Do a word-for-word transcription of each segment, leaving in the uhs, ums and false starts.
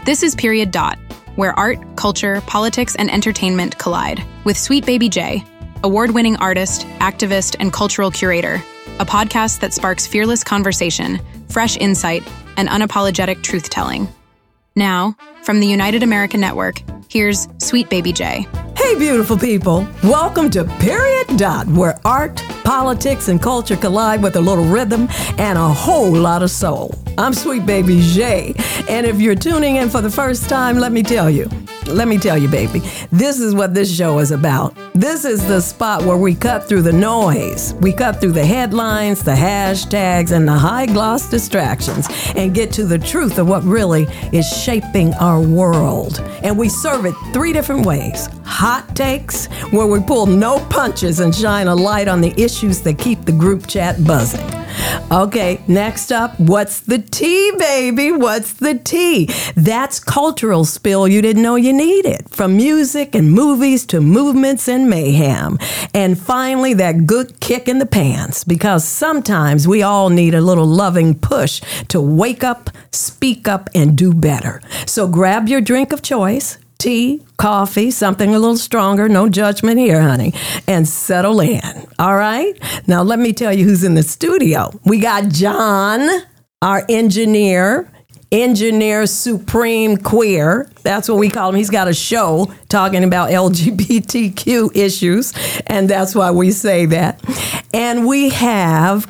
This is Period Dot, where art, culture, politics, and entertainment collide, with Sweet Baby J, award-winning artist, activist, and cultural curator, a podcast that sparks fearless conversation, fresh insight, and unapologetic truth-telling. Now, from the United American Network, here's Sweet Baby J. Hey, beautiful people. Welcome to Period Dot, where art, politics, and culture collide with a little rhythm and a whole lot of soul. I'm Sweet Baby J, and if you're tuning in for the first time, let me tell you, let me tell you, baby, this is what this show is about. This is the spot where we cut through the noise. We cut through the headlines, the hashtags, and the high-gloss distractions and get to the truth of what really is shaping our world. And we serve it three different ways. Hot takes, where we pull no punches and shine a light on the issues that keep the group chat buzzing. Okay, next up, what's the tea, baby? What's the tea? That's cultural spill you didn't know you needed, from music and movies to movements and mayhem. And finally, that good kick in the pants, because sometimes we all need a little loving push to wake up, speak up, and do better. So grab your drink of choice, tea, coffee, something a little stronger, no judgment here, honey, and settle in, all right? Now, let me tell you who's in the studio. We got John, our engineer, engineer supreme queer. That's what we call him. He's got a show talking about L G B T Q issues, and that's why we say that. And we have,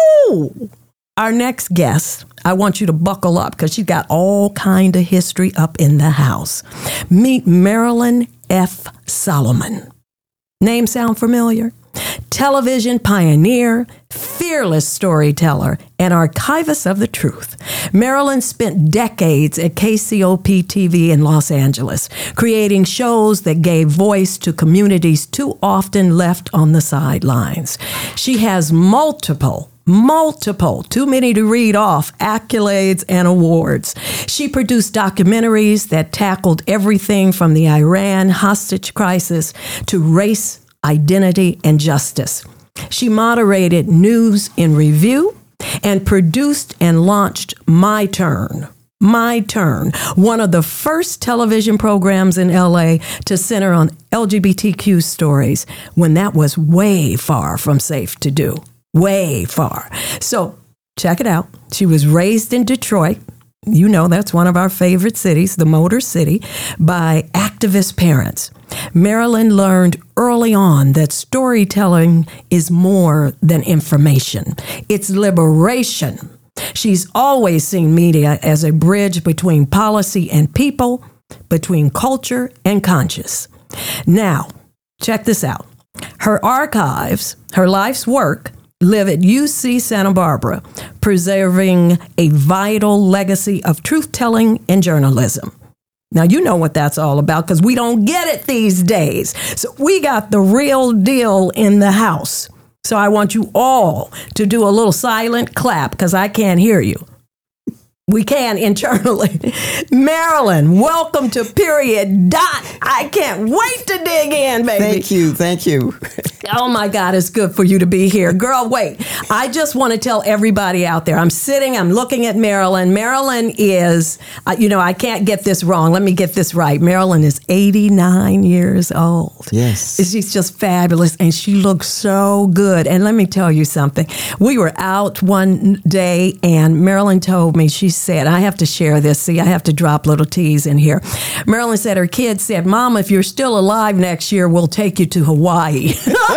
oh, our next guest. I want you to buckle up because she's got all kind of history up in the house. Meet Marilyn F. Solomon. Name sound familiar? Television pioneer, fearless storyteller, and archivist of the truth. Marilyn spent decades at K C O P T V in Los Angeles, creating shows that gave voice to communities too often left on the sidelines. She has multiple Multiple, too many to read off, accolades and awards. She produced documentaries that tackled everything from the Iran hostage crisis to race, identity, and justice. She moderated News in Review and produced and launched My Turn. My Turn, one of the first television programs in L A to center on L G B T Q stories when that was way far from safe to do. Way far. So check it out. She was raised in Detroit. You know, that's one of our favorite cities, the Motor City, by activist parents. Marilyn learned early on that storytelling is more than information. It's liberation. She's always seen media as a bridge between policy and people, between culture and conscience. Now, check this out. Her archives, her life's work, live at U C Santa Barbara, preserving a vital legacy of truth-telling and journalism. Now, you know what that's all about because we don't get it these days. So we got the real deal in the house. So I want you all to do a little silent clap because I can't hear you. We can internally. Marilyn, welcome to Period Dot. I can't wait to dig in, baby. Thank you. Thank you. Oh, my God, it's good for you to be here. Girl, wait. I just want to tell everybody out there. I'm sitting, I'm looking at Marilyn. Marilyn is, uh, you know, I can't get this wrong. Let me get this right. Marilyn is eighty-nine years old. Yes. She's just fabulous, and she looks so good. And let me tell you something. We were out one day, and Marilyn told me, she said, I have to share this. See, I have to drop little T's in here. Marilyn said her kids said, Mom, if you're still alive next year, we'll take you to Hawaii.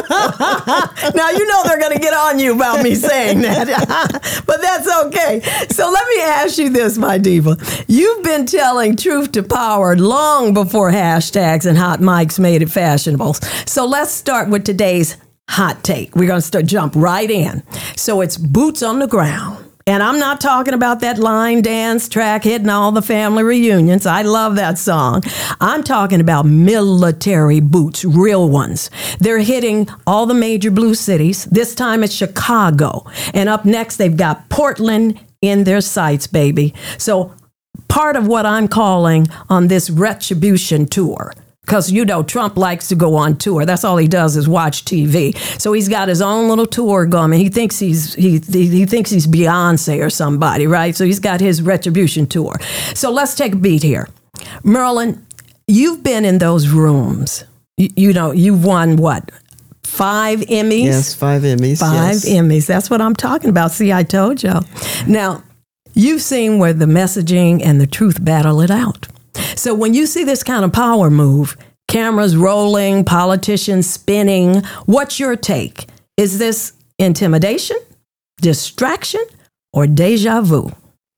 Now, you know they're going to get on you about me saying that, but that's okay. So let me ask you this, my diva. You've been telling truth to power long before hashtags and hot mics made it fashionable. So let's start with today's hot take. We're going to start jump right in. So it's boots on the ground. And I'm not talking about that line dance track hitting all the family reunions. I love that song. I'm talking about military boots, real ones. They're hitting all the major blue cities. This time it's Chicago. And up next, they've got Portland in their sights, baby. So part of what I'm calling on this retribution tour, because, you know, Trump likes to go on tour. That's all he does is watch T V. So he's got his own little tour going. He thinks he's he he thinks he's Beyonce or somebody, right? So he's got his Retribution tour. So let's take a beat here. Merlin, you've been in those rooms. You, you know, you've won what? Five Emmys? Yes, five Emmys. Five yes. Emmys. That's what I'm talking about. See, I told you. Now, you've seen where the messaging and the truth battle it out. So when you see this kind of power move, cameras rolling, politicians spinning, what's your take? Is this intimidation, distraction, or deja vu?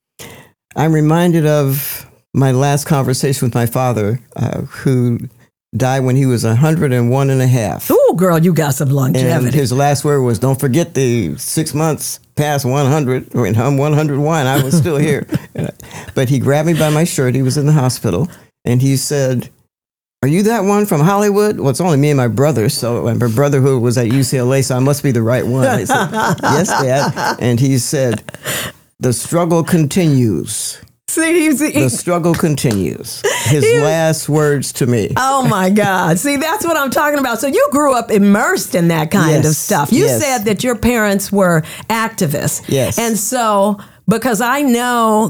I'm reminded of my last conversation with my father, uh, who died when he was one hundred one and a half. Ooh, girl, you got some longevity. And his last word was, don't forget the six months past one hundred. When I'm one hundred one, I was still here. But he grabbed me by my shirt. He was in the hospital. And he said, are you that one from Hollywood? Well, it's only me and my brother. So my brother who was at U C L A, so I must be the right one. I said, yes, Dad. And he said, the struggle continues. See, he's, he, the struggle continues. His he, last words to me. Oh, my God. See, that's what I'm talking about. So you grew up immersed in that kind yes, of stuff. You yes. said that your parents were activists. Yes. And so, because I know,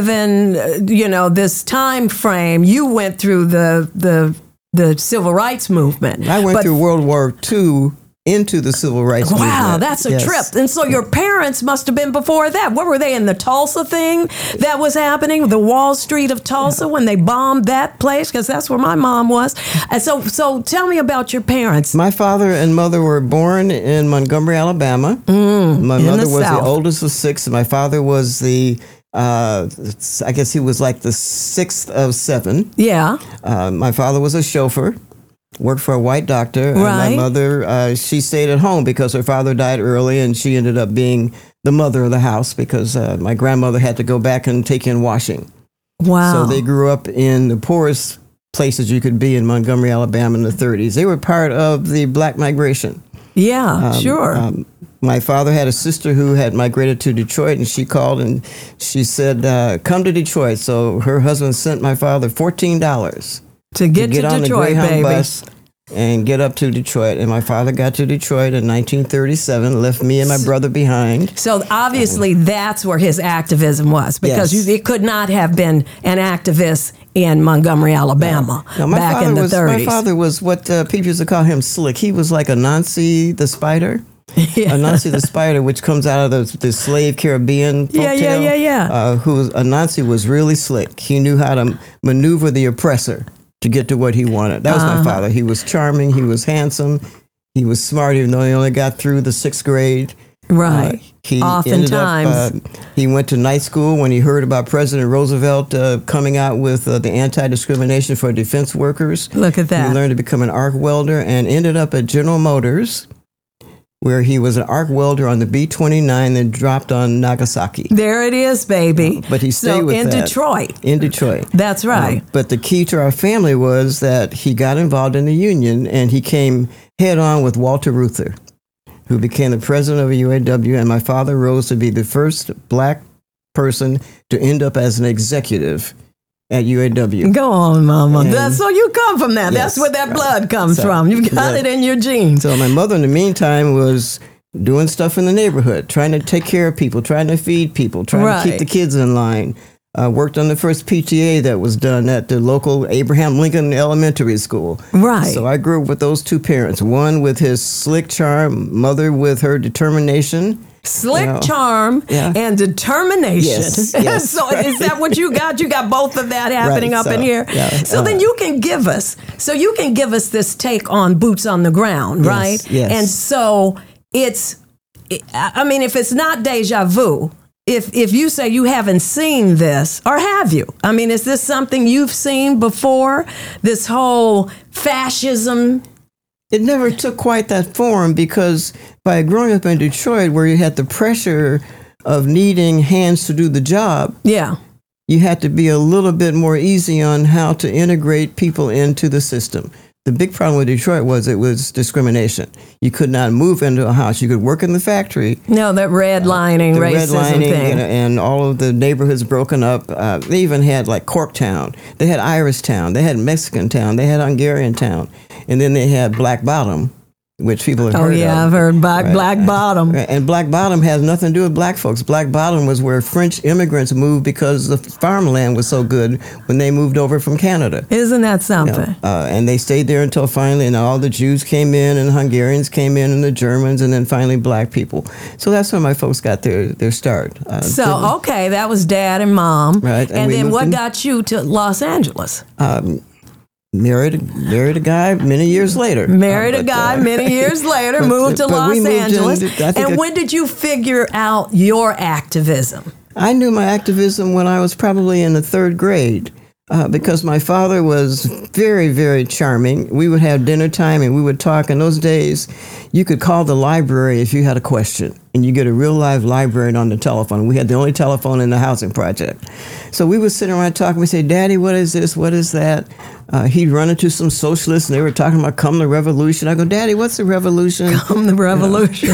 given, you know, this time frame, you went through the the, the civil rights movement. I went but, through World War Two into the civil rights wow, movement. Wow, that's a yes. trip. And so your parents must have been before that. What were they in the Tulsa thing that was happening, the Wall Street of Tulsa, when they bombed that place? Because that's where my mom was. And so, so tell me about your parents. My father and mother were born in Montgomery, Alabama. Mm, my mother the was South. the oldest of six. And my father was the, uh, I guess he was like the sixth of seven. Yeah. Uh, my father was a chauffeur. Worked for a white doctor. Right. And my mother, uh, she stayed at home because her father died early, and she ended up being the mother of the house because uh, my grandmother had to go back and take in washing. Wow. So they grew up in the poorest places you could be in Montgomery, Alabama in the thirties. They were part of the Black migration. Yeah, um, sure. Um, my father had a sister who had migrated to Detroit, and she called and she said, uh, come to Detroit. So her husband sent my father fourteen dollars. To get to, to, get to on Detroit, the Greyhound baby. bus and get up to Detroit. And my father got to Detroit in nineteen thirty-seven, left me and my brother behind. So obviously that's where his activism was, because Yes. you, it could not have been an activist in Montgomery, Alabama, No, my back father in the was, thirties. My father was what uh, people used to call him slick. He was like Anansi the spider. Yeah. Anansi the spider, which comes out of the, the slave Caribbean folktale. Yeah, yeah, yeah, yeah. Uh, who was, Anansi was really slick. He knew how to maneuver the oppressor to get to what he wanted. That was Uh-huh. my father. He was charming. He was handsome. He was smart, even though he only got through the sixth grade. Right. Uh, he Oftentimes. ended up, uh, he went to night school when he heard about President Roosevelt uh, coming out with uh, the anti-discrimination for defense workers. Look at that. He learned to become an arc welder and ended up at General Motors, where he was an arc welder on the B twenty-nine and dropped on Nagasaki. There it is, baby. But he stayed so with in that. Detroit. In Detroit. That's right. Um, but the key to our family was that he got involved in the union, and he came head on with Walter Reuther, who became the president of U A W, and my father rose to be the first black person to end up as an executive at U A W. Go on, Mama. And- That's, so you come from that. Yes. That's where that blood comes So, from. You've got yeah. it in your genes. So my mother, in the meantime, was doing stuff in the neighborhood, trying to take care of people, trying to feed people, trying Right. to keep the kids in line. Uh, worked on the first P T A that was done at the local Abraham Lincoln Elementary School. Right. So I grew up with those two parents, one with his slick charm, mother with her determination. Slick You know, charm yeah. and determination. Yes, yes, so right. is that what you got? You got both of that happening Right, up so, in here. yeah, so uh, then you can give us, so you can give us this take on boots on the ground, Yes, right? yes. And so it's, I mean, if it's not deja vu, if if you say you haven't seen this, or have you? I mean, is this something you've seen before? This whole fascism? It never took quite that form because by growing up in Detroit, where you had the pressure of needing hands to do the job, Yeah. you had to be a little bit more easy on how to integrate people into the system. the big problem with Detroit was it was discrimination. You could not move into a house. You could work in the factory. No, that redlining, the racism redlining, thing. and, and all of the neighborhoods broken up. Uh, they even had like Corktown. They had Irish Town. They had Mexican Town. They had Hungarian Town. And then they had Black Bottom, which people have oh, heard yeah, of. I've heard Black, Right. Black Bottom. Right. And Black Bottom has nothing to do with black folks. Black Bottom was where French immigrants moved because the farmland was so good when they moved over from Canada. Isn't that You something? know, uh, and they stayed there until finally, and all the Jews came in, and Hungarians came in, and the Germans, and then finally black people. So that's when my folks got their, their start. Uh, So, didn't- okay, that was dad and mom. Right, and And, we then moved what in- got you to Los Angeles? um, married, married a guy many years later. Married Uh, a but, guy uh, many years later, but- moved to but Los we moved in- Angeles. I think And it- when did you figure out your activism? I knew my activism when I was probably in the third grade. Uh, because my father was very, very charming. We would have dinner time and we would talk. In those days, you could call the library if you had a question, and you get a real live librarian on the telephone. We had the only telephone in the housing project. So we would sit around and talk, and we'd say, Daddy, what is this? What is that? Uh, he'd run into some socialists, and they were talking about come the revolution. I go, Daddy, what's the revolution? Come the revolution.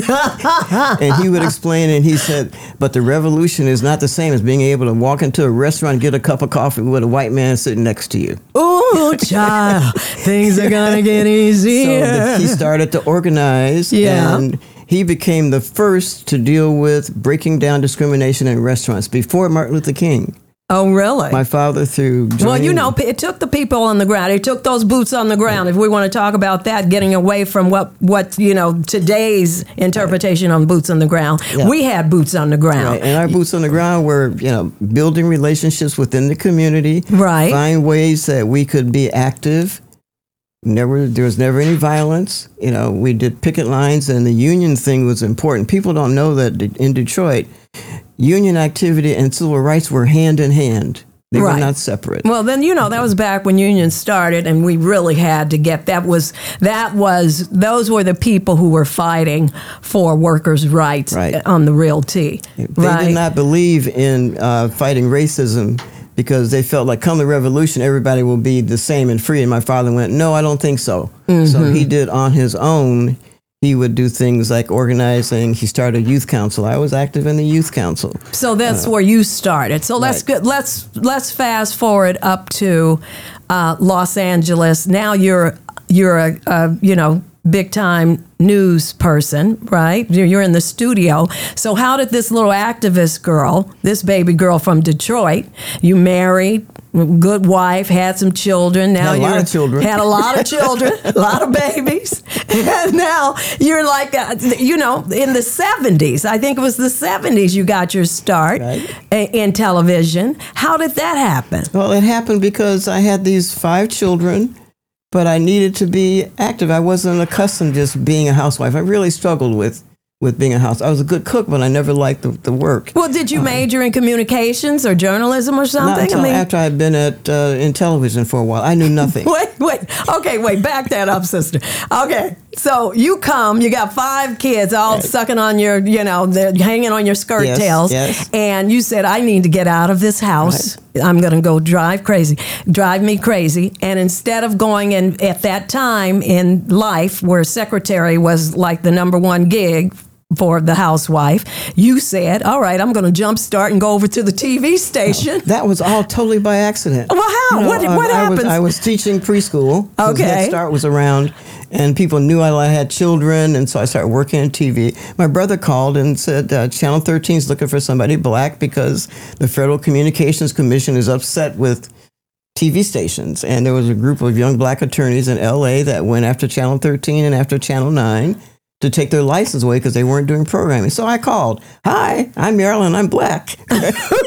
And he would explain, and he said, but the revolution is not the same as being able to walk into a restaurant, get a cup of coffee with a white man sitting next to you. Ooh, child, things are going to get So easier. the, he started to organize, Yeah. and he became the first to deal with breaking down discrimination in restaurants before Martin Luther King. Oh, really? My father, through Well, you joining- know, it took the people on the ground. It took those boots on the ground. If we want to talk about that, getting away from what, what you know, today's interpretation on boots on the ground, Yeah. we had boots on the ground. Right, and our boots on the ground were, you know, building relationships within the community. Right. Find ways that we could be active. Never, there was never any violence. You know, we did picket lines, and the union thing was important. People don't know that in Detroit, union activity and civil rights were hand in hand. They Right. were not separate. Well, then, you know, that was back when unions started, and we really had to get that was that was those were the people who were fighting for workers' rights Right. on the real T. They right? did not believe in uh, fighting racism because they felt like come the revolution, everybody will be the same and free. And my father went, no, I don't think so. Mm-hmm. So he did on his own. He would do things like organizing. He started a youth council. I was active in the youth council. So that's where you started. So let's Right. get, let's let's fast forward up to uh, Los Angeles. Now you're you're a, a you know big time news person, right? You're, you're in the studio. So how did this little activist girl, this baby girl from Detroit, you married, good wife, had some children. Now Had a lot you're of children. had a lot of children, a lot of babies, and now you're like, uh, you know, in the seventies. I think it was the seventies you got your start Right. i- in television. How did that happen? Well, it happened because I had these five children, but I needed to be active. I wasn't accustomed to just being a housewife. I really struggled with, with being a house. I was a good cook, but I never liked the, the work. Well, did you major in communications or journalism or Not something? until after I had been at uh, in television for a while. I knew nothing. Wait, wait. Okay, wait. Back that up, sister. Okay, so you come, you got five kids all Right. sucking on your, you know, they're hanging on your skirt Yes, tails. yes. And you said, I need to get out of this house. I'm going to go drive crazy, drive me crazy. And instead of going in at that time in life where secretary was like the number one gig for the housewife, you said, all right, I'm going to jumpstart and go over to the T V station. That was all totally by accident. Well, how? What- I- what I was, happens? I was teaching preschool. 'cause Okay. Head Start was around, and people knew I had children, and so I started working on T V. My brother called and said, uh, Channel thirteen is looking for somebody black because the Federal Communications Commission is upset with T V stations. And there was a group of young black attorneys in L A that went after Channel thirteen and after Channel nine to take their license away because they weren't doing programming. So I called, hi, I'm Marilyn, I'm black. And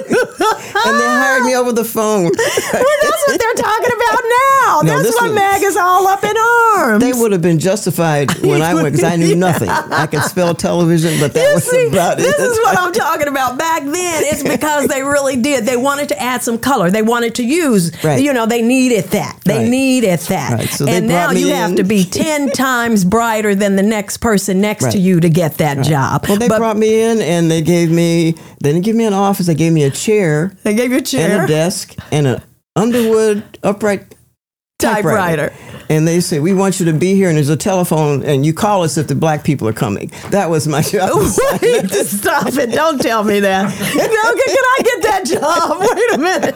they hired me over the phone. Well, that's what they're talking about now. No, That's this why was- Mag is all up in arms. They would have been justified when I went because I knew Yeah. nothing. I could spell television, but that You was see, about it. this is what I'm talking about. Back then, it's because they really did. They wanted to add some color. They wanted to use, Right. you know, they needed that. They Right. needed that. Right. So they And now brought me you have in. to be ten times brighter than the next person next to Right. you to get that job. Well, they But brought me in and they gave me, they didn't give me an office, they gave me a chair they gave you a chair. and a desk and an Underwood upright typewriter. And they say, we want you to be here, and there's a telephone, and you call us if the black people are coming. That was my job. Wait, stop it. Don't tell me that. Okay, can I get that job? Wait a minute.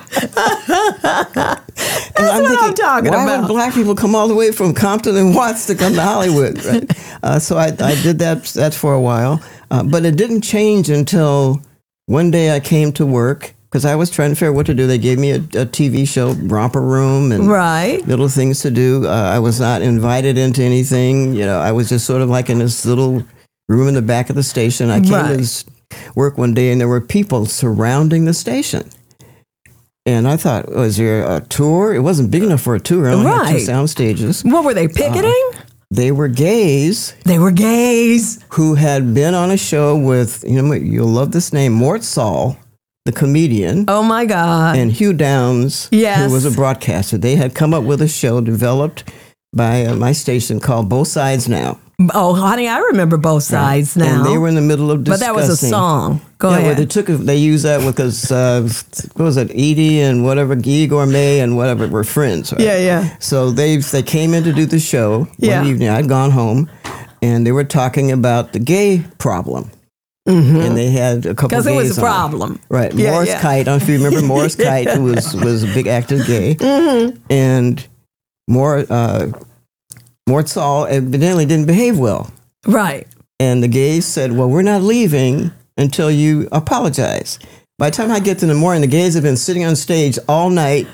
That's I'm what thinking, I'm talking why about. would black people come all the way from Compton and Watts to come to Hollywood? Right? Uh, so I, I did that, that for a while. Uh, but it didn't change until one day I came to work, because I was trying to figure out what to do. They gave me a, a T V show, Romper Room, and right. little things to do. Uh, I was not invited into anything. You know, I was just sort of like in this little room in the back of the station. I came right. to work one day, and there were people surrounding the station. And I thought, was there a tour? It wasn't big enough for a tour. I only right. had two sound stages. What were they, picketing? Uh, they were gays. They were gays. Who had been on a show with, you know, you'll love this name, Mort Saul, the comedian. Oh, my God. And Hugh Downs, yes. who was a broadcaster. They had come up with a show developed by uh, my station called Both Sides Now. Oh, honey, I remember Both Sides right. Now. And they were in the middle of discussing. But that was a song. Go yeah, ahead. Well, they took it, they used that because, uh, what was it, Edie and whatever, Edie Gourmet and whatever were friends, right? Yeah, yeah. So they they came in to do the show yeah. one evening. I'd gone home, and they were talking about the gay problem. Mm-hmm. And they had a couple of gays because it was a on. problem. Right. Yeah, Morris yeah. Kite, I don't know if you remember Morris Kite, who was, was a big active gay. Mm-hmm. And Mort, uh, Mort Saul evidently didn't behave well. Right. And the gays said, well, we're not leaving until you apologize. By the time I get to the morning, the gays have been sitting on stage all night.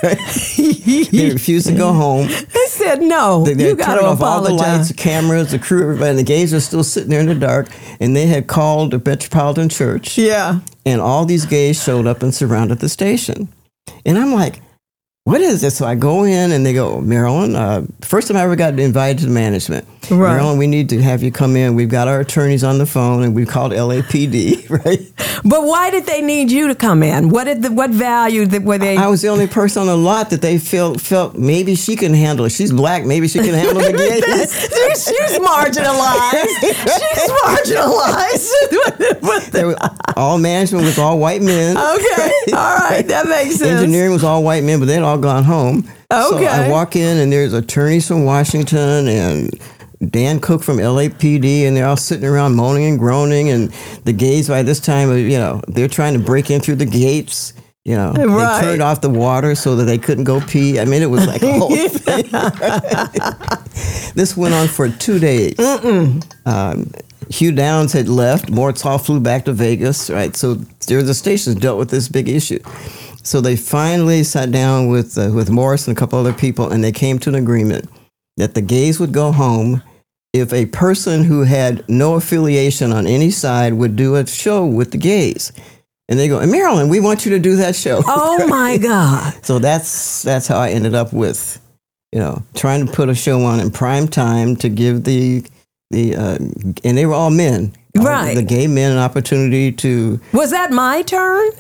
They refused to go home. They said, no, They, they you got turned to off all the apologize. lights, the cameras, the crew, everybody. And the gays are still sitting there in the dark. And they had called the Metropolitan Church. Yeah. And all these gays showed up and surrounded the station. And I'm like, what is this? So I go in and they go, Marilyn, uh, first time I ever got invited to management. Right. Marilyn, we need to have you come in. We've got our attorneys on the phone, and we called L A P D, right? But why did they need you to come in? What did the, what value that were they? I was the only person on the lot that they felt felt maybe she can handle it. She's black, maybe she can handle the gays. she's, she's marginalized. She's marginalized. They were, all management was all white men. Okay, all right, that makes sense. Engineering was all white men, but they'd all gone home. Okay. So I walk in, and there's attorneys from Washington and Dan Cook from L A P D, and they're all sitting around moaning and groaning. And the gays, by this time, you know, they're trying to break in through the gates. You know, right. They turned off the water so that they couldn't go pee. I mean, it was like a whole thing. This went on for two days. Um, Hugh Downs had left. Mort Saul flew back to Vegas. Right, so there the stations dealt with this big issue. So they finally sat down with uh, with Morris and a couple other people, and they came to an agreement that the gays would go home if a person who had no affiliation on any side would do a show with the gays. And they go, and Marilyn, we want you to do that show. Oh my God! So that's that's how I ended up with, you know, trying to put a show on in prime time to give the the uh, and they were all men, right? All the gay men an opportunity to. Was that my turn?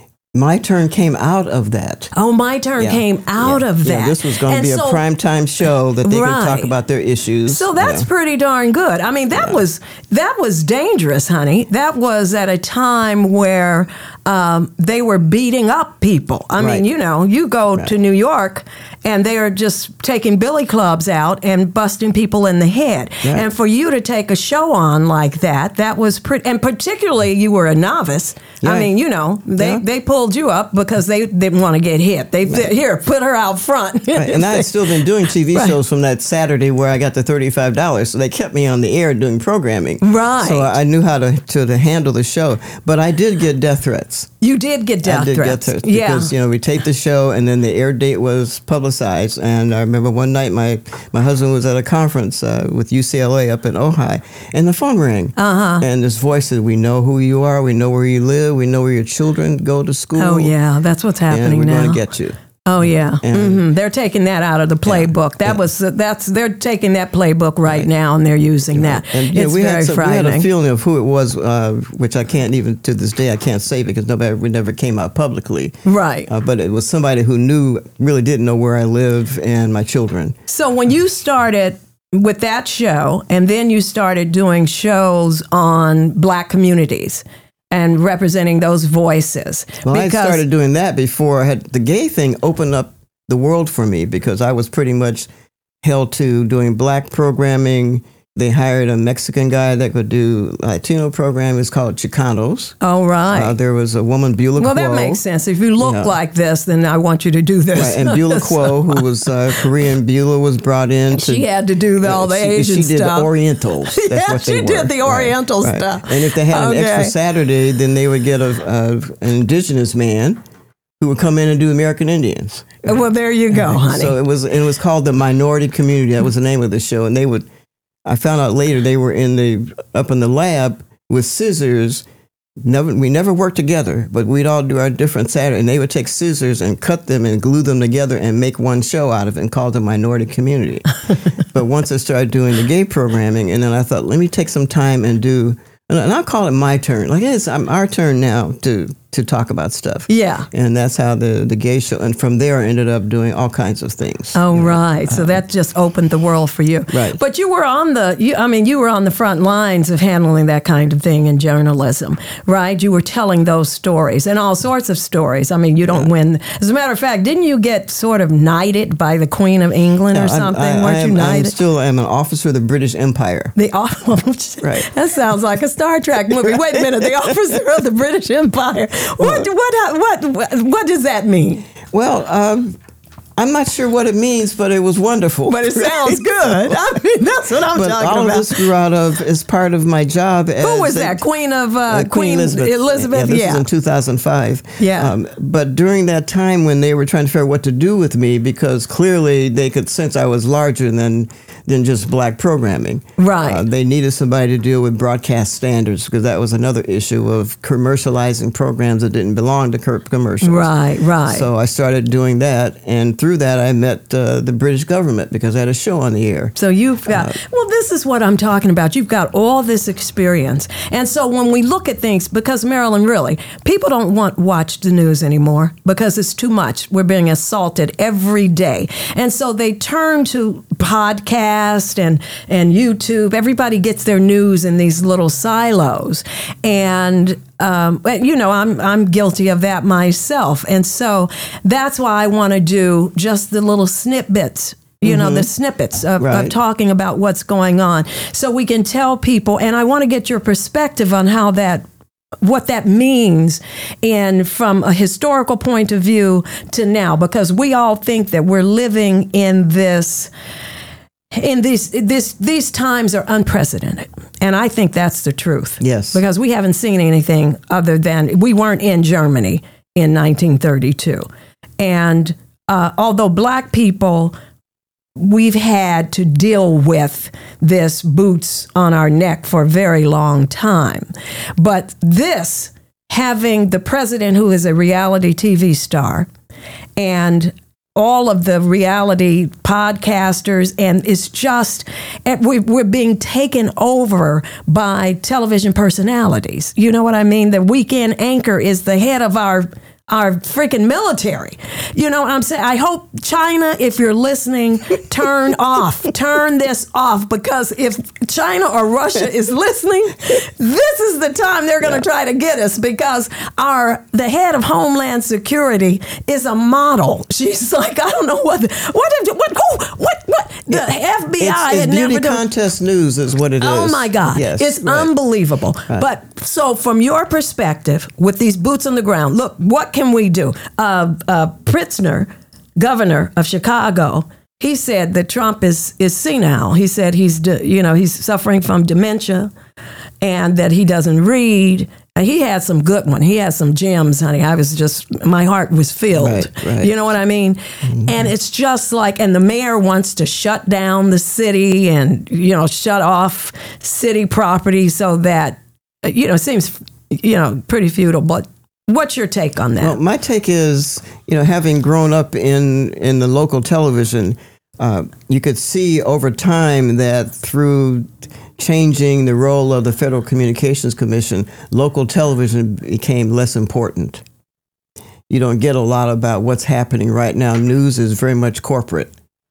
My turn came out of that. Oh, my turn yeah. came out yeah. of that. Yeah, this was going to and be so, a primetime show that they right. could talk about their issues. So that's you know. pretty darn good. I mean, that yeah. was that was dangerous, honey. That was at a time where um, they were beating up people. I right. mean, you know, you go right. to New York and they are just taking billy clubs out and busting people in the head. Right. And for you to take a show on like that, that was pretty. And particularly, you were a novice. Yeah. I mean, you know, they, yeah. they pulled you up because they didn't want to get hit. They right. here, put her out front. Right. And I had still been doing T V right. shows from that Saturday where I got the thirty-five dollars. So they kept me on the air doing programming. Right. So I knew how to, to, to handle the show. But I did get death threats. You did get death I did threats. get threats yeah. because, you know, we taped the show and then the air date was publicized. And I remember one night my, my husband was at a conference uh, with U C L A up in Ojai, and the phone rang. Uh-huh. And this voice said, we know who you are. We know where you live. We know where your children go to school. Oh, yeah. That's what's happening and we're now. going to get you. Oh, yeah. And, mm-hmm. They're taking that out of the playbook. That yeah. was uh, that's they're taking that playbook right, right. now, and they're using that. And, yeah, it's we very had some, frightening. We had a feeling of who it was, uh, which I can't even, to this day, I can't say because nobody we never came out publicly. Right. Uh, but it was somebody who knew, really didn't know where I live and my children. So when you started with that show, and then you started doing shows on Black communities and representing those voices. Well, I started doing that before I had the gay thing open up the world for me because I was pretty much held to doing black programming. They hired a Mexican guy that could do Latino programming. It's called Chicanos. Oh, right. Uh, there was a woman, Beulah Well, Quo. that makes sense. If you look Yeah. like this, then I want you to do this. Right, and Beulah Quo, who was uh, Korean, Beulah was brought in. To, She had to do the, all the she, Asian she did stuff. the Orientals. That's Yeah, what they she were. did the Oriental Right, right. stuff. And if they had Okay. an extra Saturday, then they would get a, a an indigenous man who would come in and do American Indians. Well, there you go, honey. So it was it was called the Minority Community. That was the name of the show, and they would. I found out later they were in the up in the lab with scissors. Never, we never worked together, but we'd all do our different Saturday, and they would take scissors and cut them and glue them together and make one show out of it and call it the Minority Community. But once I started doing the gay programming, and then I thought, let me take some time and do, and I'll call it my turn. Like it's I'm our turn now to to talk about stuff. Yeah. And that's how the the gay show, and from there I ended up doing all kinds of things. Oh, right. So that just opened the world for you. Right. But you were on the, you, I mean, you were on the front lines of handling that kind of thing in journalism, right? You were telling those stories and all sorts of stories. I mean, you don't Yeah. win. As a matter of fact, didn't you get sort of knighted by the Queen of England or I'm- something? I, I, Weren't am, you I'm knighted? still am an officer of the British Empire. The Right. That sounds like a Star Trek movie. Wait a minute, the officer of the British Empire. What what what what what does that mean? Well, um, I'm not sure what it means, but it was wonderful. But it sounds good. I mean, that's what I'm But talking all about. of this grew out of as part of my job. As Who was a- that? Queen of uh, uh, Queen, Queen Elizabeth. Elizabeth. Yeah, this Yeah. was in two thousand five. Yeah. Um, but during that time when they were trying to figure out what to do with me, because clearly they could sense I was larger than than just black programming. Right. Uh, they needed somebody to deal with broadcast standards because that was another issue of commercializing programs that didn't belong to cur- commercials. Right, right. So I started doing that, and through that I met uh, the British government because I had a show on the air. So you've got, Uh, well, this is what I'm talking about. You've got all this experience. And so when we look at things, because Marilyn, really, people don't want watch the news anymore because it's too much. We're being assaulted every day. And so they turn to podcasts and, and YouTube. Everybody gets their news in these little silos. And Um, but, you know, I'm I'm guilty of that myself. And so that's why I want to do just the little snippets, you know, the snippets of, Right. of talking about what's going on. So we can tell people, and I want to get your perspective on how that, what that means and from a historical point of view to now, because we all think that we're living in this in these this these times are unprecedented, and I think that's the truth. Yes. Because we haven't seen anything other than we weren't in Germany in nineteen thirty-two, and uh, although black people, we've had to deal with this boots on our neck for a very long time, but this having the president who is a reality T V star and all of the reality podcasters, and it's just, we're being taken over by television personalities. You know what I mean? The weekend anchor is the head of our our freaking military. You know what I'm saying? I hope China, if you're listening, turn off, turn this off, because if China or Russia is listening, this is the time they're going to try to get us, because our the head of Homeland Security is a model. She's like, I don't know what, the, what, did, what, who, what, what, the F B I It's, had it's never beauty done. contest news is what it is. Oh my God. Yes, It's right. unbelievable. But so from your perspective, with these boots on the ground, look, what can we do? Uh, uh, Pritzker, governor of Chicago, he said that Trump is, is senile. He said he's, de- you know, he's suffering from dementia and that he doesn't read. And he had some good one. He had some gems, honey. I was just, my heart was filled. Right, right. You know what I mean? Mm-hmm. And it's just like, and the mayor wants to shut down the city and, you know, shut off city property so that, you know, it seems, you know, pretty futile. But what's your take on that? Well, my take is, you know, having grown up in, in the local television, uh, you could see over time that through changing the role of the Federal Communications Commission, local television became less important. You don't get a lot about what's happening right now. News is very much corporate.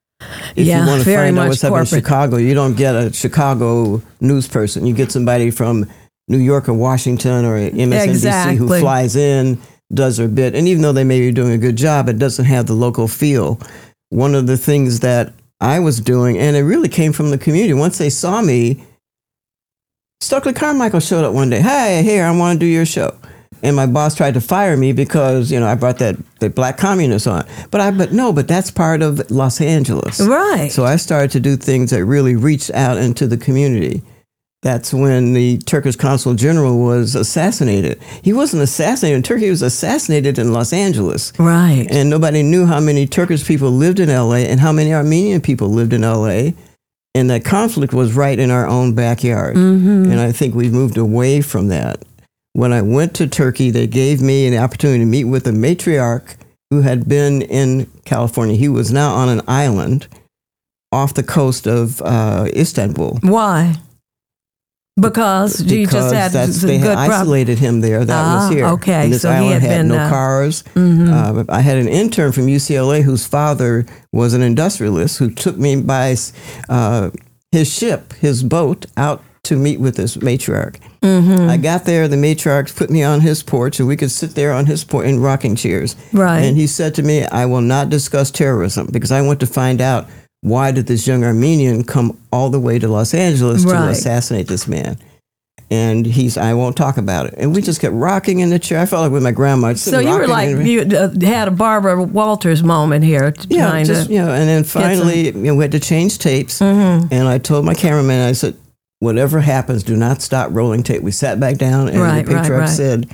If Yeah, you want to very find out much what's happening in corporate. Chicago, you don't get a Chicago news person. You get somebody from New York or Washington or M S N B C who Exactly. flies in. does their bit. And even though they may be doing a good job, it doesn't have the local feel. One of the things that I was doing, and it really came from the community, once they saw me, Stokely Carmichael showed up one day. Hey, here, I want to do your show. And my boss tried to fire me because, you know, I brought that, that black communist on. But I, but no, but that's part of Los Angeles. Right. So I started to do things that really reached out into the community. That's when the Turkish consul general was assassinated. He wasn't assassinated in Turkey, he was assassinated in Los Angeles. Right. And nobody knew how many Turkish people lived in L A and how many Armenian people lived in L A. And that conflict was right in our own backyard. Mm-hmm. And I think we've moved away from that. When I went to Turkey, they gave me an opportunity to meet with a matriarch who had been in California. He was now on an island off the coast of uh, Istanbul. Why? Because, because you just had that's, the they good had isolated him there. That ah, was here. Okay, and this so island he had, had been, no uh, cars. Mm-hmm. Uh, I had an intern from U C L A whose father was an industrialist who took me by uh, his ship, his boat, out to meet with this matriarch. Mm-hmm. I got there, the matriarch put me on his porch, and we could sit there on his porch in rocking chairs. Right. And he said to me, I will not discuss terrorism because I want to find out why did this young Armenian come all the way to Los Angeles right. to assassinate this man. And he's, I won't talk about it. And we just kept rocking in the chair. I felt like with my grandma. So you were like, in, you uh, had a Barbara Walters moment here. Yeah, trying just, to you know, and then finally, some... you know, we had to change tapes. Mm-hmm. And I told my cameraman, I said, whatever happens, do not stop rolling tape. We sat back down, and right, the patriarch right, right. said,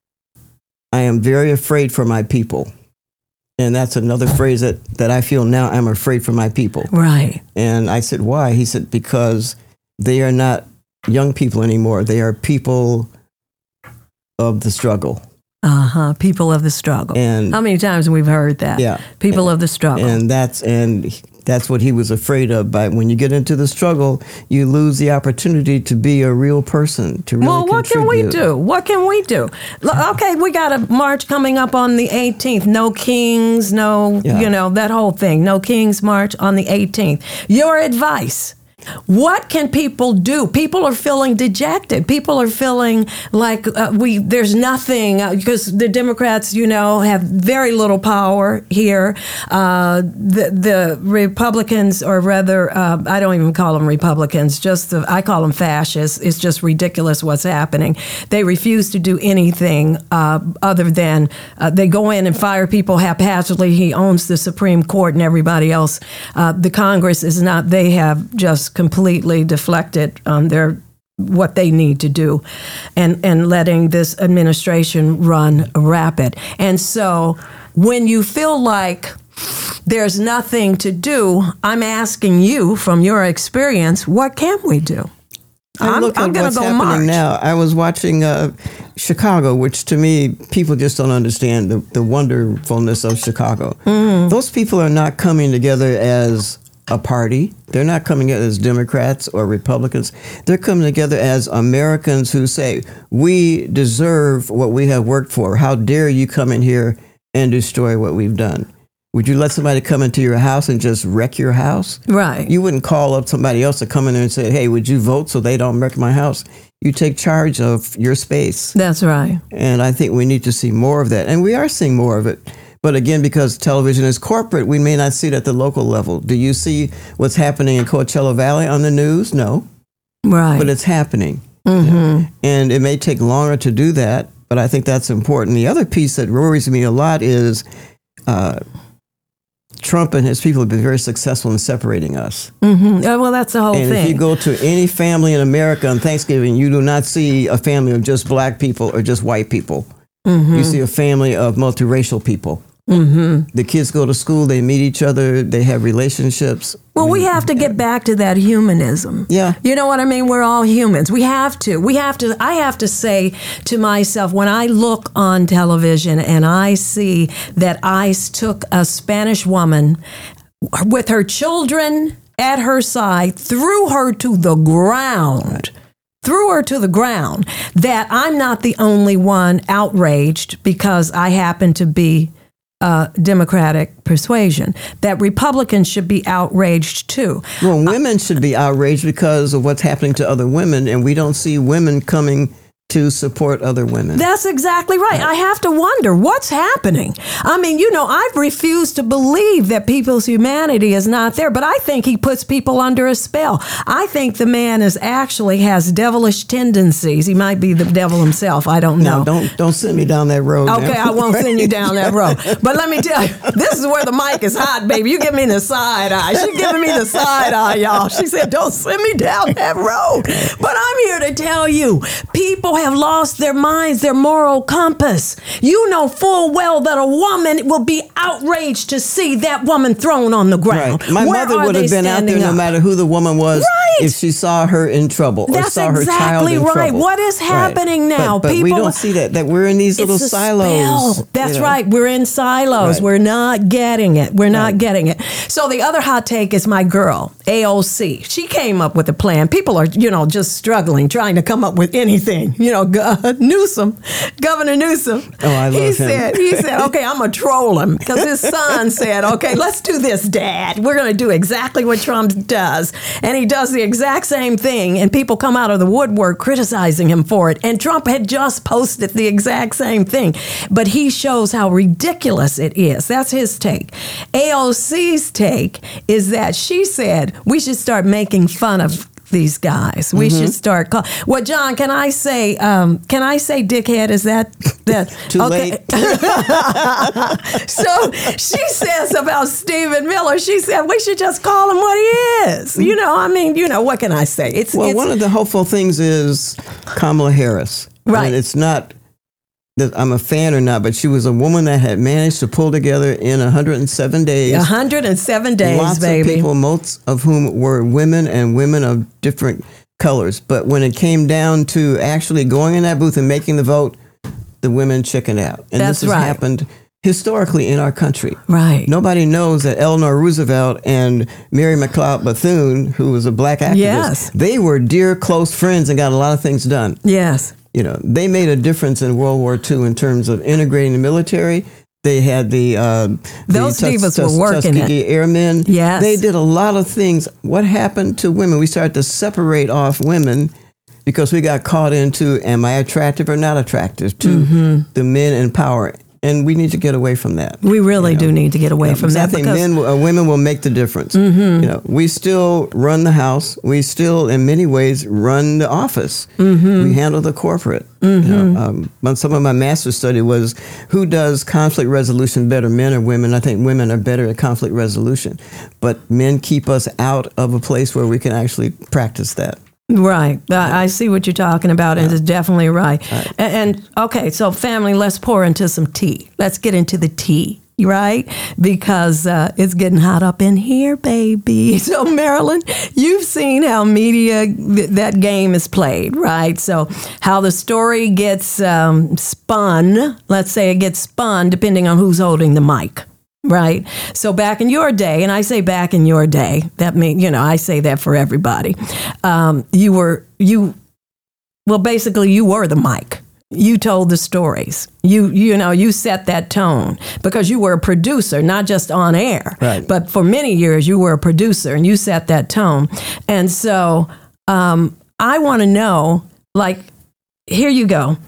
I am very afraid for my people. And that's another phrase that, that I feel now, I'm afraid for my people. Right. And I said, why? He said, because they are not young people anymore. They are people of the struggle. Uh-huh. People of the struggle. And how many times we've heard that? Yeah. People and, of the struggle. And that's and that's what he was afraid of. But when you get into the struggle, you lose the opportunity to be a real person, to really Well, what contribute. can we do? What can we do? Okay, we got a march coming up on the eighteenth. No Kings, no, Yeah. you know, that whole thing. No Kings march on the eighteenth. Your advice. What can people do? People are feeling dejected. People are feeling like uh, we there's nothing uh, because the Democrats, you know, have very little power here. Uh, the the Republicans, or rather, uh, I don't even call them Republicans. Just the, I call them fascists. It's just ridiculous what's happening. They refuse to do anything uh, other than uh, they go in and fire people haphazardly. He owns the Supreme Court and everybody else. Uh, the Congress is not. They have just completely deflected on their what they need to do, and and letting this administration run rapid. And so when you feel like there's nothing to do, I'm asking you from your experience, what can we do? I I'm, look I'm at going what's to go happening march. now. I was watching uh, Chicago, which to me, people just don't understand the, the wonderfulness of Chicago. Mm. Those people are not coming together as a party. They're not coming together as Democrats or Republicans. They're coming together as Americans who say, we deserve what we have worked for. How dare you come in here and destroy what we've done? Would you let somebody come into your house and just wreck your house? Right. You wouldn't call up somebody else to come in there and say, hey, would you vote so they don't wreck my house? You take charge of your space. That's right. And I think we need to see more of that. And we are seeing more of it. But again, because television is corporate, we may not see it at the local level. Do you see what's happening in Coachella Valley on the news? No. Right. But it's happening. Mm-hmm. You know? And it may take longer to do that, but I think that's important. The other piece that worries me a lot is uh, Trump and his people have been very successful in separating us. Mm-hmm. Yeah, well, that's the whole and thing. if you go to any family in America on Thanksgiving, you do not see a family of just black people or just white people. Mm-hmm. You see a family of multiracial people. Mm-hmm. The kids go to school, they meet each other, they have relationships. Well, we have to get back to that humanism. Yeah. You know what I mean? We're all humans. We have to. We have to. I have to say to myself, when I look on television and I see that ICE took a Spanish woman with her children at her side, threw her to the ground. Threw her to the ground, that I'm not the only one outraged because I happen to be uh, Democratic persuasion, that Republicans should be outraged too. Well, women should be outraged because of what's happening to other women, and we don't see women coming to support other women. That's exactly right. I have to wonder what's happening. I mean, you know, I've refused to believe that people's humanity is not there, but I think he puts people under a spell. I think the man is actually has devilish tendencies. He might be the devil himself. I don't know. No, don't don't send me down that road. Okay, now. I won't send you down that road. But let me tell you, this is where the mic is hot, baby. You give me the side eye. She's giving me the side eye, y'all. She said, don't send me down that road. But I'm here to tell you, people have lost their minds, their moral compass. You know full well that a woman will be outraged to see that woman thrown on the ground. Right. My Where mother are would they have been out there standing no up? matter who the woman was Right. if she saw her in trouble or That's saw her child exactly in right. trouble. What is happening Right. now? But, but we People- don't see that, that we're in these little It's a silos. spell. That's you know. right. We're in silos. Right. We're not getting it. We're not Right. getting it. So the other hot take is my girl, A O C. She came up with a plan. People are, you know, just struggling, trying to come up with anything. You know, Go- Newsom, Governor Newsom. Oh, I love he him. Said, he said, okay, I'm going to troll him because his son said, okay, let's do this, Dad. We're going to do exactly what Trump does. And he does the exact same thing. And people come out of the woodwork criticizing him for it. And Trump had just posted the exact same thing. But he shows how ridiculous it is. That's his take. A O C's take is that she said we should start making fun of these guys. We Mm-hmm. should start call. Well, John, can I say? Um, can I say dickhead? Is that that Too okay? late. So she says about Stephen Miller. She said we should just call him what he is. You know, I mean, you know, what can I say? It's Well, it's, one of the hopeful things is Kamala Harris. Right. And it's not that I'm a fan or not, but she was a woman that had managed to pull together in one hundred seven days. one hundred seven days, Lots baby. of people, most of whom were women and women of different colors. But when it came down to actually going in that booth and making the vote, the women chickened out. And That's this has right. happened historically in our country. Right. Nobody knows that Eleanor Roosevelt and Mary McLeod Bethune, who was a black activist, Yes. they were dear, close friends and got a lot of things done. Yes. You know, they made a difference in World War Two in terms of integrating the military. They had the uh, Those the divas were working it. Tuskegee Airmen. Yes. They did a lot of things. What happened to women? We started to separate off women because we got caught into, am I attractive or not attractive to Mm-hmm. the men in power? And we need to get away from that. We really you know? do need to get away Yeah, from because that I think because men, uh, women will make the difference. Mm-hmm. You know, we still run the house. We still, in many ways, run the office. Mm-hmm. We handle the corporate. You know, um, but some of my master's study was who does conflict resolution better, men or women? I think women are better at conflict resolution, but men keep us out of a place where we can actually practice that. Right. I I see what you're talking about, and it's definitely right. And, and okay, so family, let's pour into some tea. Let's get into the tea, right? Because uh, it's getting hot up in here, baby. So, Marilyn, you've seen how media, th- that game is played, right? So, how the story gets um, spun, let's say it gets spun depending on who's holding the mic. Right. So back in your day, and I say back in your day, that means, you know, I say that for everybody. Um, you were, you, well, basically you were the mic. You told the stories. You, you know, you set that tone because you were a producer, not just on air, Right. but for many years you were a producer and you set that tone. And so um, I want to know, like, here you go.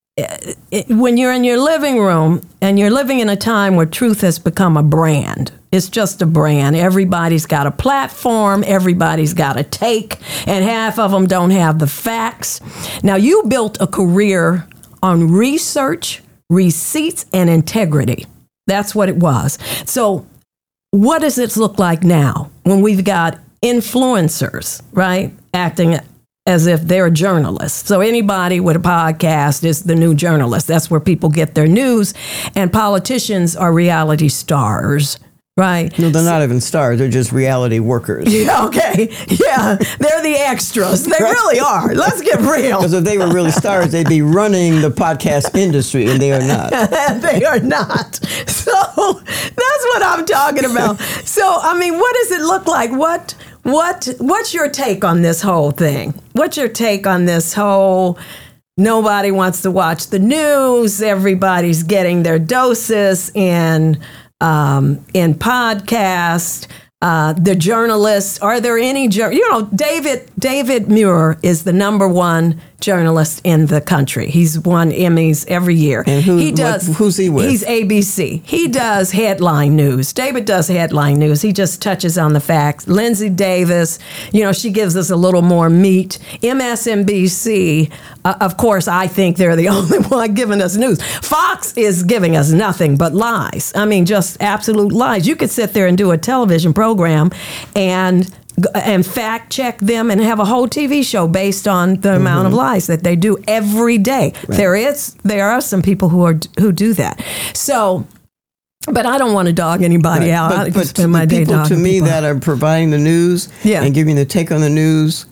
It, when you're in your living room and you're living in a time where truth has become a brand, it's just a brand. Everybody's got a platform. Everybody's got a take, and half of them don't have the facts. Now, you built a career on research, receipts, and integrity. That's what it was. So what does it look like now when we've got influencers, right, acting as if they're journalists? So anybody with a podcast is the new journalist. That's where people get their news. And politicians are reality stars, right? No, they're not even stars. They're just reality workers. Yeah, okay. Yeah, they're the extras. They really are. Let's get real. Because if they were really stars, they'd be running the podcast industry, and they are not. They are not. So that's what I'm talking about. So, I mean, what does it look like? What what what's your take on this whole thing? What's your take on this whole nobody wants to watch the news, everybody's getting their doses in um, in podcast, uh, the journalists, are there any, jur- you know, David David Muir is the number one journalist in the country. He's won Emmys every year. And who, he does, what, who's he with? He's A B C. He does headline news. David does headline news. He just touches on the facts. Lindsay Davis, you know, she gives us a little more meat. M S N B C, uh, of course, I think they're the only one giving us news. Fox is giving us nothing but lies. I mean, just absolute lies. You could sit there and do a television program and and fact check them and have a whole T V show based on the mm-hmm. amount of lies that they do every day. Right. There is, there are some people who are who do that. So, but I don't want to dog anybody right. out. But, I but spend my the day people dogging to me people that are providing the news yeah. and giving the take on the news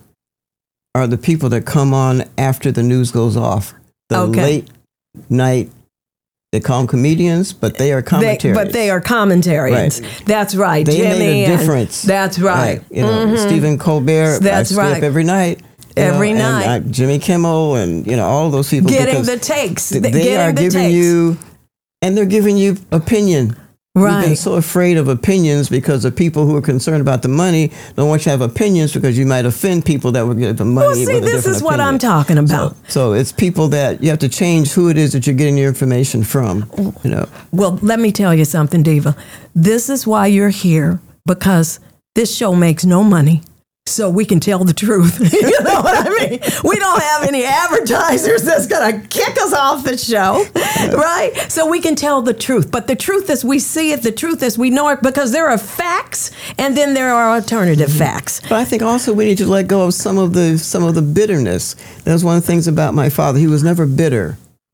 are the people that come on after the news goes off. The okay. late night. They call them comedians, but they are commentarians. They, but they are commentarians. Right. That's right. They Jimmy made a difference. That's right. right. You know, mm-hmm. Stephen Colbert. That's I stay right. up every night. Every know, night. And, uh, Jimmy Kimmel and, you know, all those people. Getting the takes. They Getting are the giving takes. you, and they're giving you opinion. Right. We've been so afraid of opinions because the people who are concerned about the money don't want you to have opinions because you might offend people that would get the money. Well, see, with a this is opinion. what I'm talking about. So, so it's people that you have to change who it is that you're getting your information from. You know. Well, let me tell you something, Diva. This is why you're here, because this show makes no money. So we can tell the truth. You know what I mean? We don't have any advertisers that's going to kick us off the show, right? So we can tell the truth. But the truth is we see it, the truth is we know it, because there are facts and then there are alternative mm-hmm. facts. But I think also we need to let go of some of the some of the bitterness. That was one of the things about my father. He was never bitter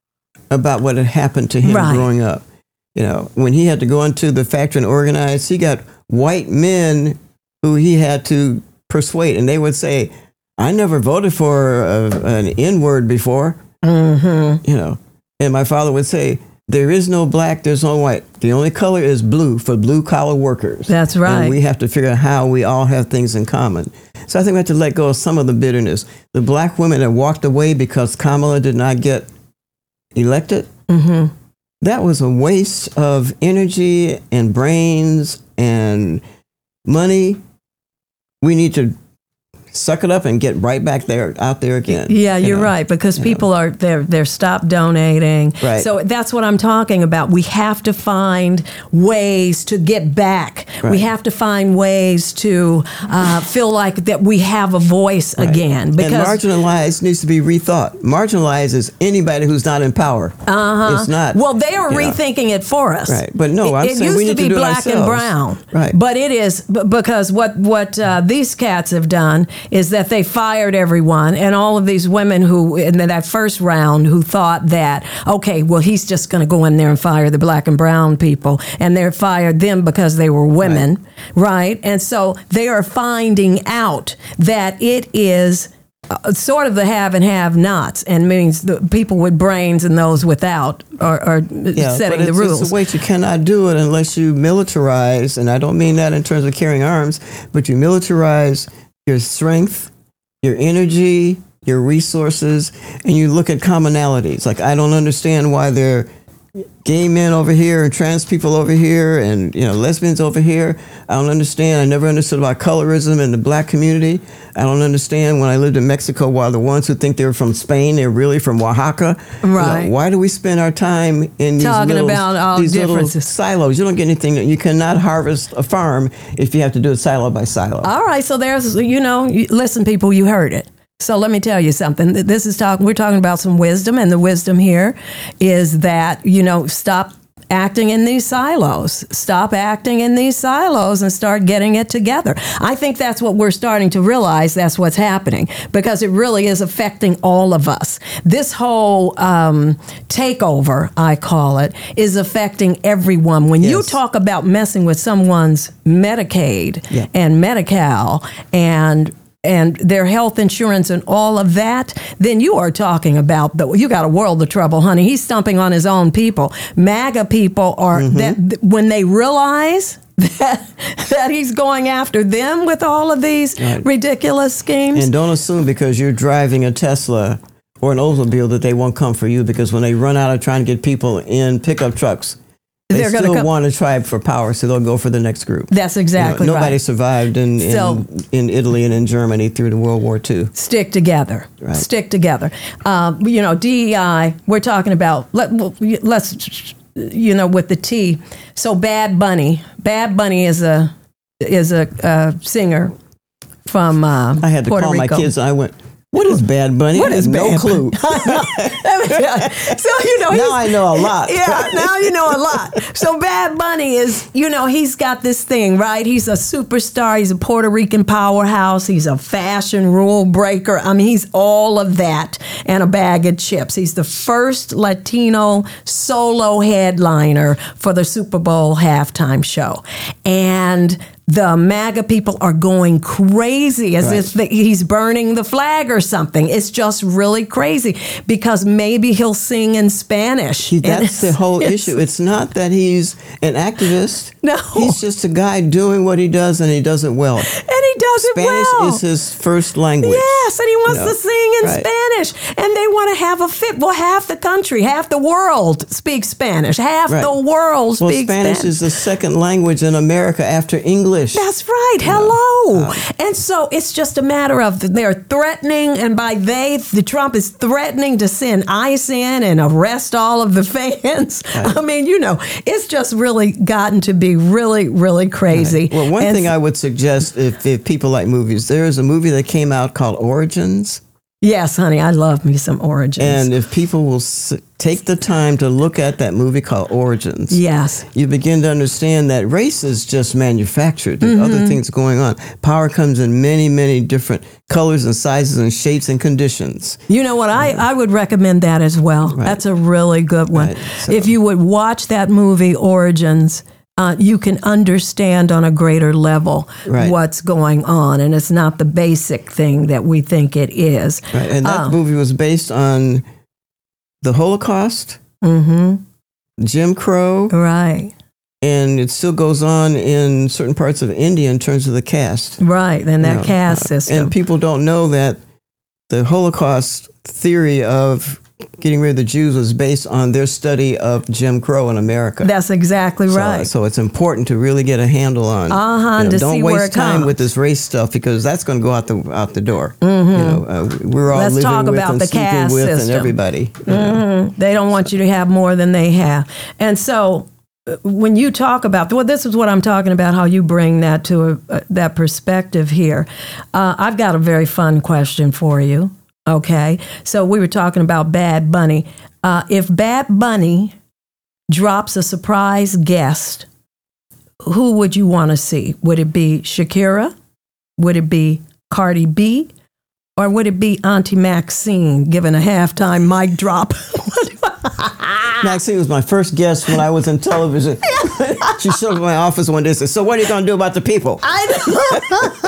about what had happened to him right. growing up. You know, when he had to go into the factory and organize, he got white men who he had to persuade, and they would say, I never voted for a, an N-word before. Mm-hmm. You know, and my father would say, there is no black, there's no white. The only color is blue for blue-collar workers. That's right. And we have to figure out how we all have things in common. So I think we have to let go of some of the bitterness. The black women that walked away because Kamala did not get elected, mm-hmm. that was a waste of energy and brains and money. We need to suck it up and get right back there, out there again. Yeah, you you're know? right, because You people know? are, they're, they're stopped donating. Right. So that's what I'm talking about. We have to find ways to get back. Right. We have to find ways to uh, feel like that we have a voice Right. again. Because and marginalized needs to be rethought. Marginalized is anybody who's not in power. Uh-huh. It's not. Well, they are you know. rethinking it for us. Right. But no, I'm it, it saying used we to need be to do black it and ourselves. brown. Right. But it is b- because what what uh, these cats have done is that they fired everyone, and all of these women who in that first round who thought that, okay, well, he's just going to go in there and fire the black and brown people, and they fired them because they were women, right? right? And so they are finding out that it is Uh, sort of the have and have-nots, and means the people with brains and those without are, are yeah, setting but the it's, rules. It's a way you cannot do it unless you militarize, and I don't mean that in terms of carrying arms, but you militarize your strength, your energy, your resources, and you look at commonalities. Like, I don't understand why they're gay men over here and trans people over here and, you know, lesbians over here. I don't understand. I never understood about colorism in the black community. I don't understand when I lived in Mexico why the ones who think they're from Spain, they're really from Oaxaca. Right. You know, why do we spend our time in these, Talking little, about all these little differences. silos? You don't get anything. You cannot harvest a farm if you have to do it silo by silo. All right, so there's, you know, you, listen, people, you heard it. So let me tell you something. This is talking. We're talking about some wisdom, and the wisdom here is that, you know, stop acting in these silos. Stop acting in these silos and start getting it together. I think that's what we're starting to realize. That's what's happening, because it really is affecting all of us. This whole um, takeover, I call it, is affecting everyone. When Yes. you talk about messing with someone's Medicaid Yeah. and Medi-Cal and and their health insurance and all of that, then you are talking about, the, you got a world of trouble, honey. He's stumping on his own people. MAGA people are, Mm-hmm. that, when they realize that, that he's going after them with all of these Right. ridiculous schemes. And don't assume because you're driving a Tesla or an Oldsmobile that they won't come for you, because when they run out of trying to get people in pickup trucks, They they're going still to come. want a tribe for power, so they'll go for the next group. That's exactly you know, nobody right. survived in, in, So- in Italy and in Germany through the World War Two. Stick together. Right. Stick together. Um, you know, D E I, we're talking about, let, well, let's, you know, with the T. So Bad Bunny. Bad Bunny is a is a, uh singer from uh, I had to Puerto call Rico. my kids. I went, "What is Bad Bunny?" What I is had no Bad clue. Yeah. So, you know, Now he's- I know a lot. Yeah, now you know a lot. So Bad Bunny is, you know, he's got this thing, right? He's a superstar. He's a Puerto Rican powerhouse. He's a fashion rule breaker. I mean, he's all of that and a bag of chips. He's the first Latino solo headliner for the Super Bowl halftime show. And the MAGA people are going crazy as Right. if the, he's burning the flag or something. It's just really crazy because maybe he'll sing in Spanish. See, And that's the it's- whole it's- issue. It's not that he's an activist. No. He's just a guy doing what he does, and he does it well. And he does it Spanish well. is his first language. Yes, and he wants You know, to sing in right. Spanish. And they want to have a fit. Well, half the country, half the world speaks Spanish. Half Right. the world Well, speaks Spanish Spanish. is the second language in America after English. That's right. Hello. And so it's just a matter of they're threatening, and by they, the Trump is threatening to send ICE in and arrest all of the fans. I mean, you know, it's just really gotten to be really, really crazy. Well, one And thing I would suggest if, if people like movies, there is a movie that came out called Origins. yes, honey, I love me some Origins. And if people will s- take the time to look at that movie called Origins, yes. you begin to understand that race is just manufactured. There's Mm-hmm. other things going on. Power comes in many, many different colors and sizes and shapes and conditions. You know what? I, I would recommend that as well. That's a really good one. Right, so- If you would watch that movie, Origins, uh, you can understand on a greater level Right. what's going on. And it's not the basic thing that we think it is. Right? And that Oh. movie was based on the Holocaust, Mm-hmm. Jim Crow, Right. and it still goes on in certain parts of India in terms of the caste. Right. And that You know, caste uh, system. And people don't know that the Holocaust theory of getting rid of the Jews was based on their study of Jim Crow in America. That's exactly So- right. So, it's important to really get a handle on. Uh-huh, you know, to don't see waste where it time comes. with this race stuff because that's going to go out the out the door. Mm-hmm. You know, uh, we're all Let's living talk with about and the sleeping caste with system. and everybody. They don't want you to have more than they have. And so uh, when you talk about, well, this is what I'm talking about, how you bring that to a, uh, that perspective here. Uh, I've got a very fun question for you. Okay. So we were talking about Bad Bunny. Uh, if Bad Bunny drops a surprise guest, who would you want to see? Would it be Shakira? Would it be Cardi B? Or would it be Auntie Maxine giving a halftime mic drop? Maxine was my first guest when I was in television. She showed up in my office one day and said, "So what are you going to do about the people?" I know.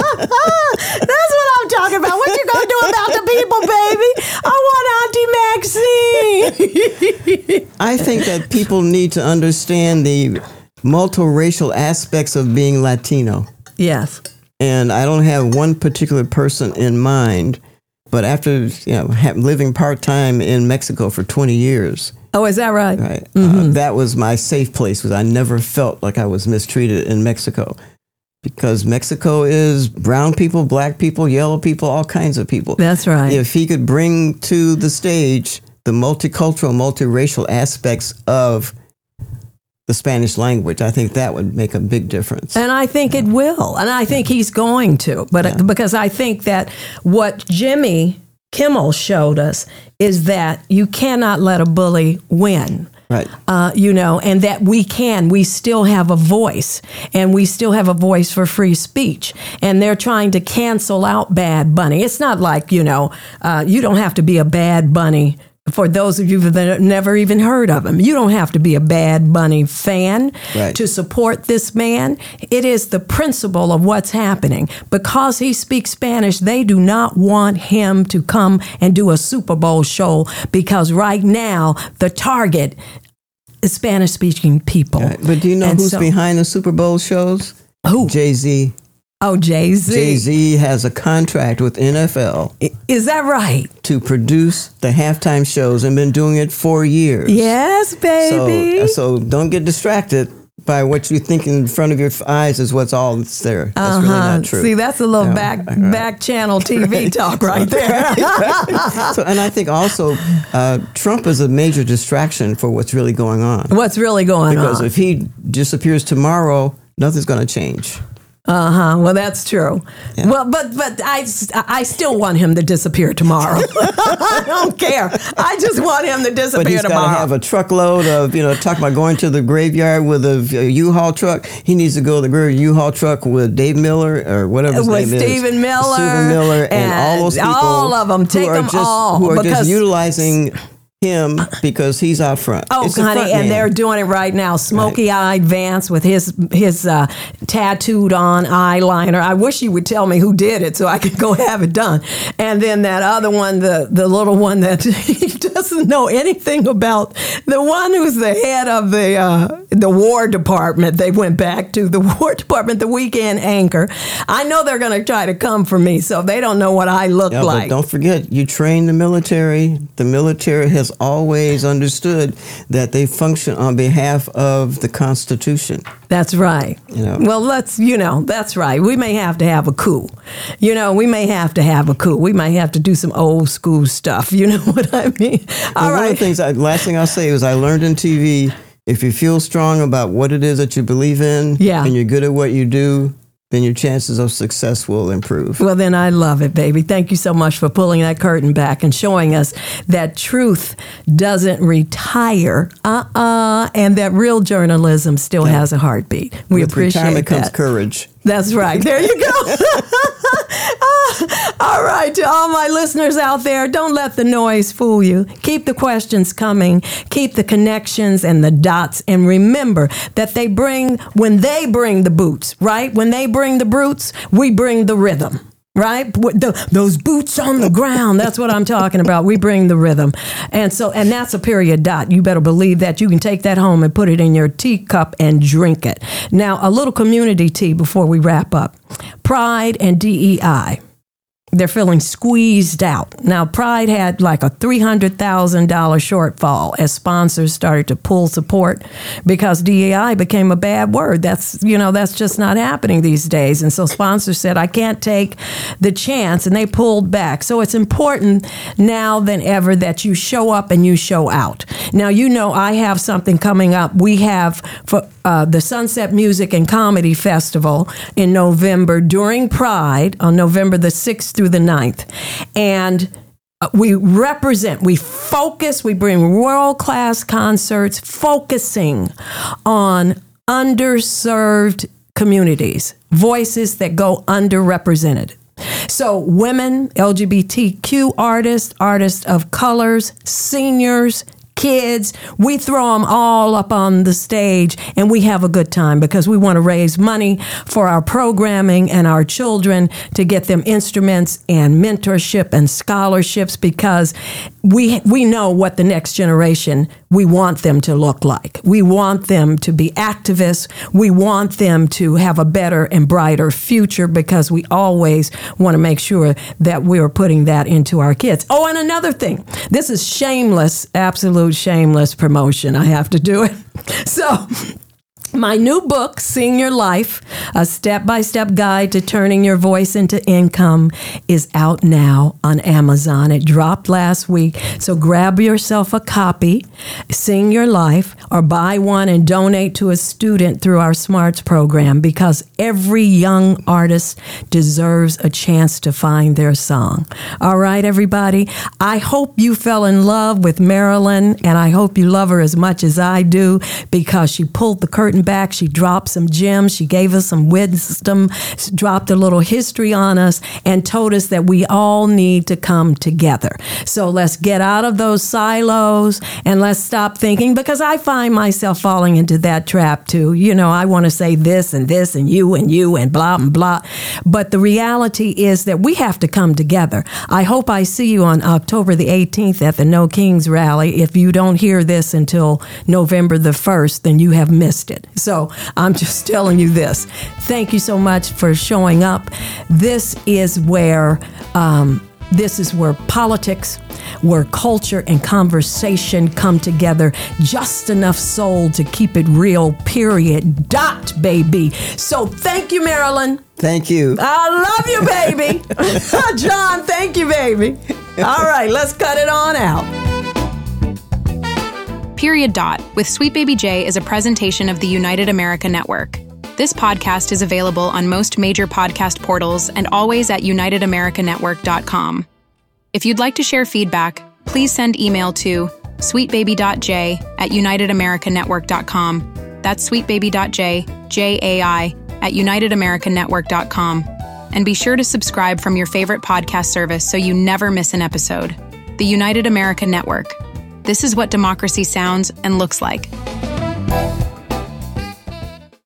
That's what I'm talking about. What you gonna do about the people, baby? I want Auntie Maxine. I think that people need to understand the multiracial aspects of being Latino. Yes. And I don't have one particular person in mind, but after you know ha- living part time in Mexico for twenty years, Oh, is that right? right, uh, that was my safe place because I never felt like I was mistreated in Mexico. Because Mexico is brown people, black people, yellow people, all kinds of people. That's right. If he could bring to the stage the multicultural, multiracial aspects of the Spanish language, I think that would make a big difference. And I think it will. And I think he's going to. But because I think that what Jimmy Kimmel showed us is that you cannot let a bully win. Right. Uh, you know, and that we can, we still have a voice, and we still have a voice for free speech. And they're trying to cancel out Bad Bunny. It's not like, you know, uh, you don't have to be a Bad Bunny. For those of you that have never even heard of him, you don't have to be a Bad Bunny fan Right. to support this man. It is the principle of what's happening. Because he speaks Spanish, they do not want him to come and do a Super Bowl show because right now the target is Spanish-speaking people. Right. But do you know And who's so- behind the Super Bowl shows? Who? Jay-Z. Oh, Jay-Z. Jay-Z has a contract with N F L. Is that right? To produce the halftime shows and been doing it for years. Yes, baby. So, so don't get distracted by what you think in front of your eyes is what's all that's there. That's uh-huh. really not true. See, that's a little no, back right. back channel T V right. talk right there. right. So, and I think also uh, Trump is a major distraction for what's really going on. What's really going because on? Because if he disappears tomorrow, nothing's going to change. Uh-huh. Well, that's true. Yeah. Well, but but I, I still want him to disappear tomorrow. I don't care. I just want him to disappear tomorrow. But he's got to have a truckload of, you know, talk about going to the graveyard with a, a U-Haul truck. He needs to go to the U-Haul truck with Dave Miller or whatever his with name Stephen is. Miller. Stephen Miller and, and all those people. All of them. Take them just, all. Who are just utilizing him because he's out front. Oh, it's honey, front and man. They're doing it right now. Smoky-eyed Vance with his his uh, tattooed on eyeliner. I wish you would tell me who did it so I could go have it done. And then that other one, the the little one that he doesn't know anything about, the one who's the head of the uh, the War Department. They went back to the War Department, the weekend anchor. I know they're going to try to come for me, so they don't know what I look yeah, like. But don't forget, you train the military. The military has always understood that they function on behalf of the Constitution. That's right. You know. Well, let's, you know, that's right. We may have to have a coup. You know, we may have to have a coup. We might have to do some old school stuff. You know what I mean? All and right. One of the things, I, last thing I'll say is I learned in T V, if you feel strong about what it is that you believe in yeah. and you're good at what you do, then your chances of success will improve. Well, then I love it, baby. Thank you so much for pulling that curtain back and showing us that truth doesn't retire, uh-uh, and that real journalism still yeah. has a heartbeat. We With appreciate retirement that. comes courage. That's right. There you go. All right, to all my listeners out there, don't let the noise fool you. Keep the questions coming. Keep the connections and the dots. And remember that they bring, when they bring the boots, right? When they bring the boots, we bring the rhythm. Right? The, those boots on the ground. That's what I'm talking about. We bring the rhythm. And so, and that's a period dot. You better believe that. You can take that home and put it in your teacup and drink it. Now, a little community tea before we wrap up. Pride and D E I. They're feeling squeezed out. Now, Pride had like a three hundred thousand dollars shortfall as sponsors started to pull support because D E I became a bad word. That's, you know, that's just not happening these days. And so sponsors said, I can't take the chance, and they pulled back. So it's important now than ever that you show up and you show out. Now, you know, I have something coming up. We have for uh, the Sunset Music and Comedy Festival in November during Pride on November the sixth through the ninth. And we represent, we focus, we bring world-class concerts focusing on underserved communities, voices that go underrepresented. So women, L G B T Q artists, artists of colors, seniors, kids, we throw them all up on the stage and we have a good time because we want to raise money for our programming and our children to get them instruments and mentorship and scholarships because we we know what the next generation, we want them to look like. We want them to be activists. We want them to have a better and brighter future because we always want to make sure that we're putting that into our kids. Oh, and another thing, this is shameless, absolute shameless promotion. I have to do it. So, my new book, Sing Your Life, a step-by-step guide to turning your voice into income, is out now on Amazon. It dropped last week, so grab yourself a copy, Sing Your Life, or buy one and donate to a student through our SMARTS program because every young artist deserves a chance to find their song. All right, everybody? I hope you fell in love with Marilyn, and I hope you love her as much as I do because she pulled the curtain back. She dropped some gems. She gave us some wisdom, dropped a little history on us, and told us that we all need to come together. So let's get out of those silos and let's stop thinking, because I find myself falling into that trap too. You know, I want to say this and this and you and you and blah and blah. But the reality is that we have to come together. I hope I see you on October the eighteenth at the No Kings rally. If you don't hear this until November the first, then you have missed it. So I'm just telling you this. Thank you so much for showing up. This is where um, this is where politics, where culture and conversation come together. Just enough soul to keep it real, period. Dot, baby. So thank you, Marilyn. Thank you. I love you, baby. John, thank you, baby. All right, let's cut it on out. Period Dot with Sweet Baby J is a presentation of the United America Network. This podcast is available on most major podcast portals and always at united america network dot com. If you'd like to share feedback, please send email to sweetbaby.j at united america network dot com. That's sweetbaby.j, J A I, at united america network dot com. And be sure to subscribe from your favorite podcast service so you never miss an episode. The United America Network. This is what democracy sounds and looks like.